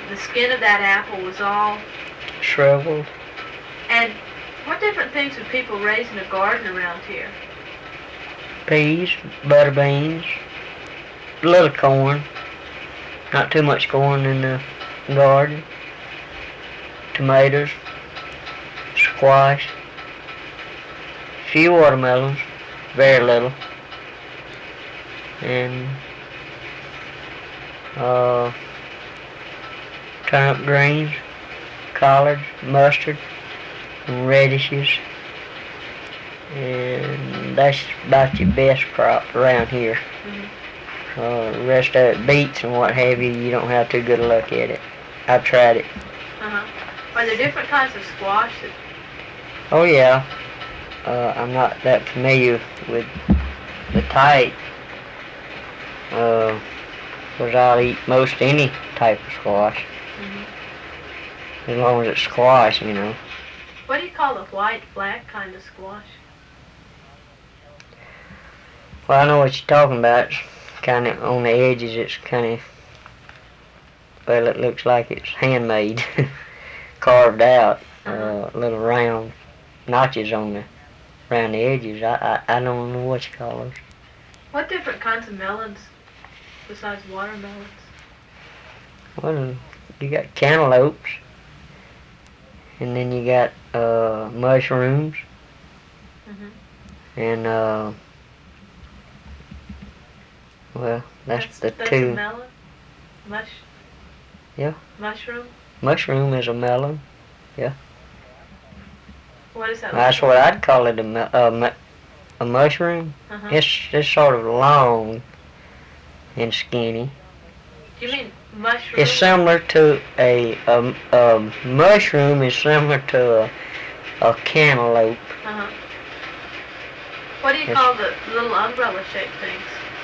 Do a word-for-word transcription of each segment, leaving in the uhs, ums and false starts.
the skin of that apple was all shriveled. And what different things would people raise in a garden around here? Peas, butter beans, a little corn. Not too much corn in the garden. Tomatoes, squash, few watermelons, very little, and uh, turnip greens, collards, mustard, and radishes, and that's about your best crop around here. Mm-hmm. Uh, the rest of it, beets and what have you, you don't have too good a look at it. I've tried it. Uh-huh. Are there different kinds of squash? That... Oh yeah. Uh, I'm not that familiar with the type. Uh, because I'll eat most any type of squash. Mm-hmm. As long as it's squash, you know. What do you call the white, flat kind of squash? Well, I know what you're talking about. It's kind of on the edges. It's kind of, well, it looks like it's handmade, carved out, uh, little round notches on the around the edges. I, I I don't know what you call those. What different kinds of melons besides watermelons? Well, you got cantaloupes, and then you got uh, mushrooms, Mm-hmm. and uh, well, that's, that's the that's two. A melon? Mush? Yeah. Mushroom? Mushroom is a melon. Yeah. What is that? That's what I'd call it, a, me- a, mu- a mushroom. Uh-huh. It's it's sort of long and skinny. You mean mushroom? It's similar to a, a, a mushroom is similar to a, a cantaloupe. Uh-huh. What do you It's, call the little umbrella-shaped things?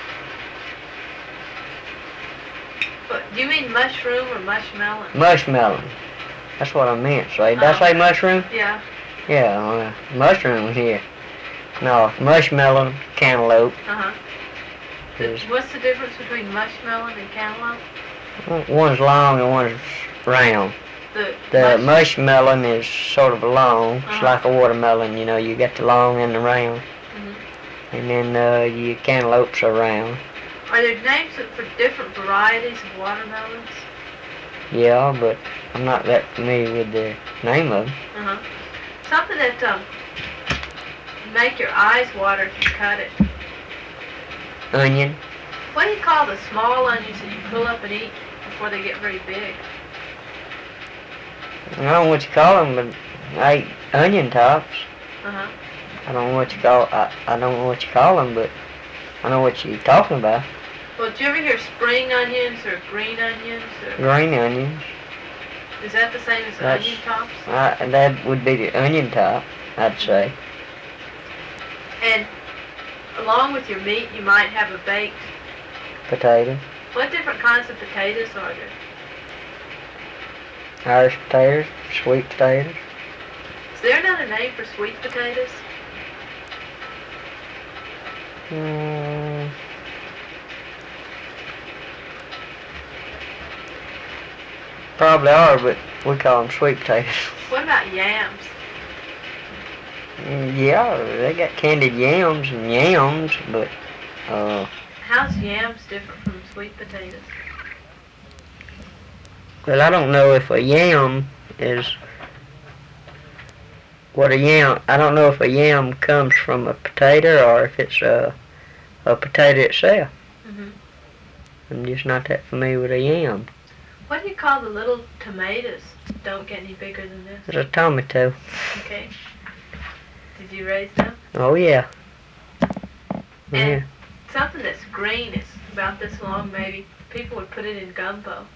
What, do you mean mushroom or mushmelon? Mushmelon. That's what I meant. So did I Oh. say mushroom? Yeah. Yeah, uh, mushroom here. No, mushmelon, cantaloupe. Uh-huh. Is, What's the difference between mushmelon and cantaloupe? one's long and one's round. The, The mush- mushmelon is sort of long. It's Uh-huh. like a watermelon, you know. You got the long and the round. Mm-hmm. And then uh, your cantaloupes are round. Are there names for different varieties of watermelons? Yeah, but I'm not that familiar with the name of them. Uh-huh. Something that um make your eyes water if you cut it. Onion. What do you call the small onions that you pull up and eat before they get very big? I don't know what you call them, but I eat onion tops. Uh-huh. I don't know what you call. I, I don't know what you call them, but I know what you're talking about. Well, did you ever hear spring onions or green onions? Or Green onions. is that the same as That's- onion tops? I, that would be the onion top, I'd say. And along with your meat, you might have a baked. Potato. What different kinds of potatoes are there? Irish potatoes. Sweet potatoes. Is there another name for sweet potatoes? Mm, probably are, but we call them sweet potatoes. What about yams? Mm, yeah, they got candied yams and yams, but uh, How's yams different from sweet potatoes? well, I don't know if a yam is what a yam. I don't know if a yam comes from a potato or if it's a a potato itself. Mm-hmm. I'm just not that familiar with a yam. What do you call the little tomatoes that don't get any bigger than this? It's a tomato. Okay. Did you raise them? Oh yeah. And Yeah. something that's green is about this long maybe. People would put it in gumbo.